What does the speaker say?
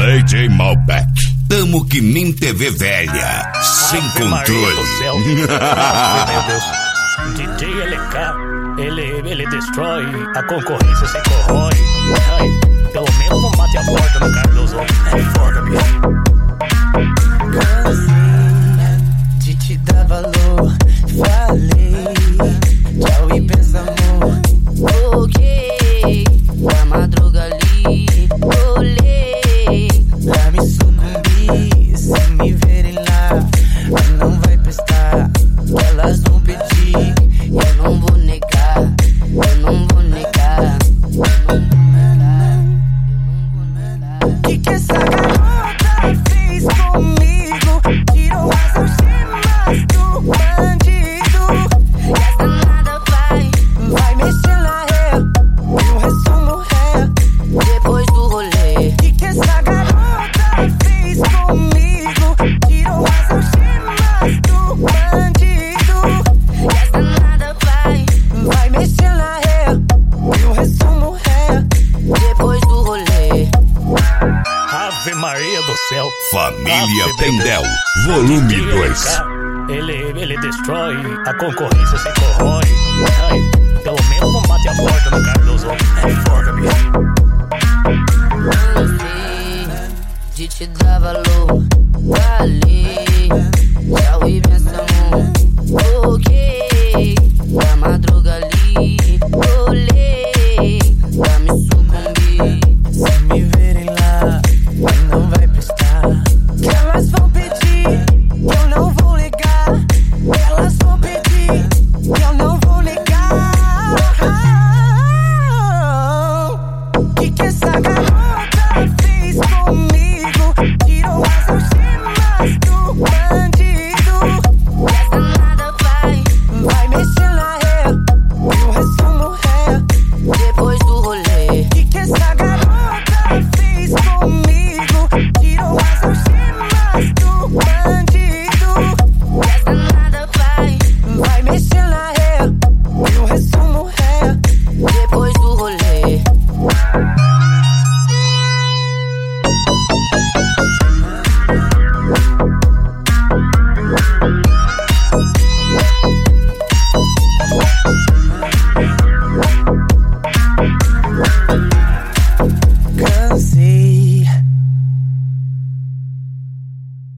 DJ Malbec. Tamo que nem TV velha, sem controle. Meu Deus. DJ LK, ele destrói, a concorrência se corrói. Ai, pelo menos não bate a porta no Cardoso. É foda, bicho. Cansei de te dar valor, falei, tchau e pensa amor. Ok, na madruga ali, olhei pra me sucumbir, se me verem lá, não vai prestar, elas vão pedir, eu não vou negar, eu não vou negar, eu não vou negar, eu não vou negar. Que essa garota fez comigo? Tirou as algemas do bandido, e essa nada vai mexer na ré, e o resto morrer depois do rolê. Que essa garota fez comigo? Tirou as algemas do bandido, e essa nada vai mexer na ré, e o resto morrer depois do rolê. Ave Maria do céu. Família Ave Pendel, volume DJ 2. LK, ele destrói, a concorrência se corrói. Ai, pelo menos não bate a porta no Cardoso. É foda, bicho. Cansei de te dar valor, valeu.